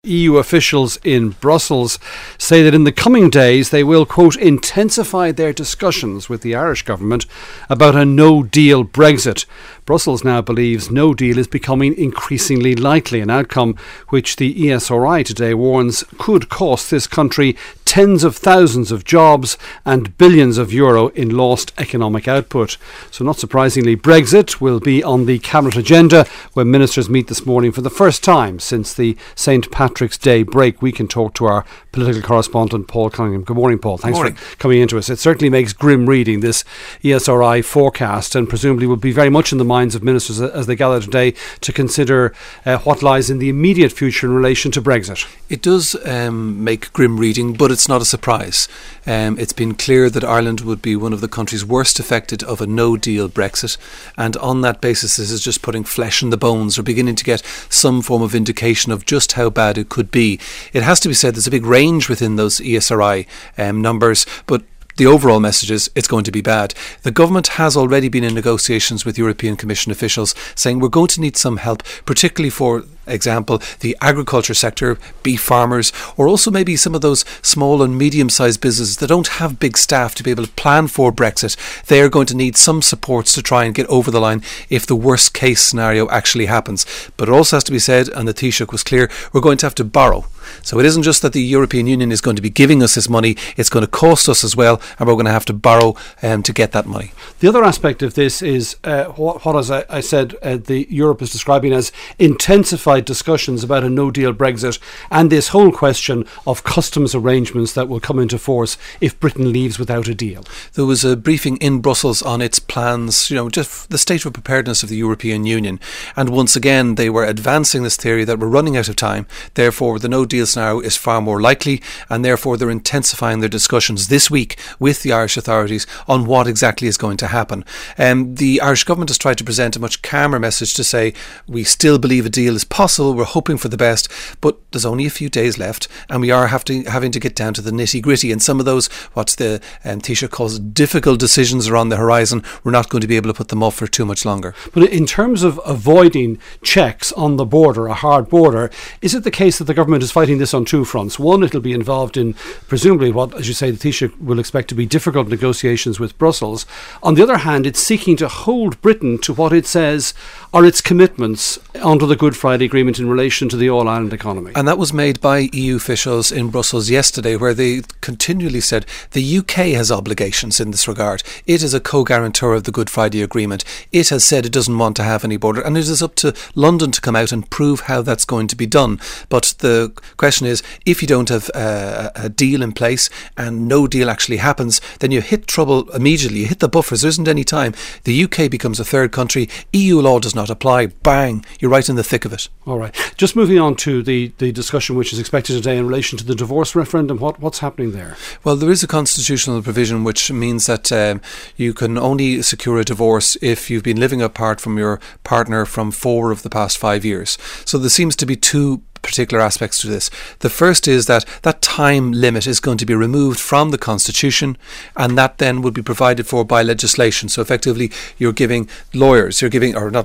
EU officials in Brussels say that in the coming days they will, quote, intensify their discussions with the Irish government about a no-deal Brexit. Brussels now believes no deal is becoming increasingly likely, an outcome which the ESRI today warns could cost this country tens of thousands of jobs and billions of euro in lost economic output. So not surprisingly, Brexit will be on the cabinet agenda when ministers meet this morning for the first time since the St. Patrick's Day break. We can talk to our political correspondent Paul Cunningham. Good morning, Paul. Thanks for coming into us. It certainly makes grim reading, this ESRI forecast, and presumably will be very much in the minds of ministers as they gather today to consider what lies in the immediate future in relation to Brexit. It does make grim reading, but it's not a surprise. It's been clear that Ireland would be one of the countries worst affected of a no-deal Brexit, and on that basis this is just putting flesh in the bones. We're beginning to get some form of indication of just how bad it could be. It has to be said there's a big range within those ESRI numbers, but the overall message is it's going to be bad. The government has already been in negotiations with European Commission officials saying we're going to need some help, particularly for example, the agriculture sector, beef farmers, or also maybe some of those small and medium-sized businesses that don't have big staff to be able to plan for Brexit. They are going to need some supports to try and get over the line if the worst case scenario actually happens. But it also has to be said, and the Taoiseach was clear, we're going to have to borrow. So it isn't just that the European Union is going to be giving us this money, it's going to cost us as well, and we're going to have to borrow to get that money. The other aspect of this is what as I said, the Europe is describing as intensified discussions about a no-deal Brexit, and this whole question of customs arrangements that will come into force if Britain leaves without a deal. There was a briefing in Brussels on its plans, just the state of preparedness of the European Union, and once again they were advancing this theory that we're running out of time, therefore the no-deal scenario is far more likely, and therefore they're intensifying their discussions this week with the Irish authorities on what exactly is going to happen. The Irish government has tried to present a much calmer message to say we still believe a deal is possible, we're hoping for the best, but there's only a few days left and we are having to get down to the nitty-gritty, and some of those, what the Taoiseach calls difficult decisions are on the horizon. We're not going to be able to put them off for too much longer. But in terms of avoiding checks on the border, a hard border, is it the case that the government is fighting this on two fronts? One, it'll be involved in presumably what, as you say, the Taoiseach will expect to be difficult negotiations with Brussels. On the other hand, it's seeking to hold Britain to what it says are its commitments under the Good Friday Agreement in relation to the all-Ireland economy. And that was made by EU officials in Brussels yesterday, where they continually said the UK has obligations in this regard. It is a co-guarantor of the Good Friday Agreement. It has said it doesn't want to have any border, and it is up to London to come out and prove how that's going to be done. But the question is, if you don't have a deal in place and no deal actually happens, then you hit trouble immediately. You hit the buffers. There isn't any time. The UK becomes a third country. EU law does not apply. Bang! You're right in the thick of it. All right. Just moving on to the discussion which is expected today in relation to the divorce referendum. What's happening there? Well, there is a constitutional provision which means that you can only secure a divorce if you've been living apart from your partner from 4 of the past 5 years. So there seems to be two particular aspects to this. The first is that time limit is going to be removed from the Constitution, and that then would be provided for by legislation. So effectively you're giving lawyers, you're giving the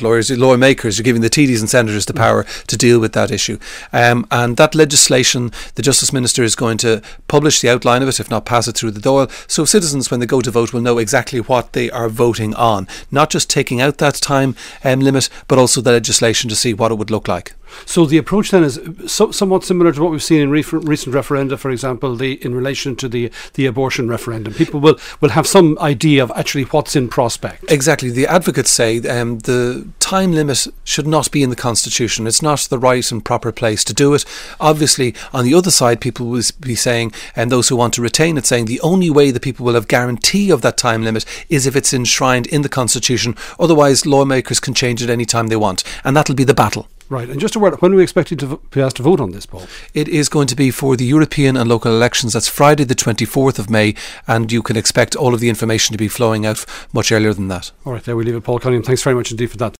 TDs and senators the power to deal with that issue. And that legislation, the Justice Minister is going to publish the outline of it, if not pass it through the Dáil, so citizens when they go to vote will know exactly what they are voting on. Not just taking out that time limit, but also the legislation to see what it would look like. So the approach then is somewhat similar to what we've seen in recent referenda, for example, in relation to the abortion referendum. People will have some idea of actually what's in prospect. Exactly. The advocates say the time limit should not be in the Constitution. It's not the right and proper place to do it. Obviously, on the other side, people will be saying, and those who want to retain it, saying the only way that people will have guarantee of that time limit is if it's enshrined in the Constitution. Otherwise, lawmakers can change it any time they want. And that'll be the battle. Right, and just a word, when are we expecting to be asked to vote on this, Paul? It is going to be for the European and local elections. That's Friday the 24th of May, and you can expect all of the information to be flowing out much earlier than that. All right, there we leave it. Paul Cunningham, thanks very much indeed for that.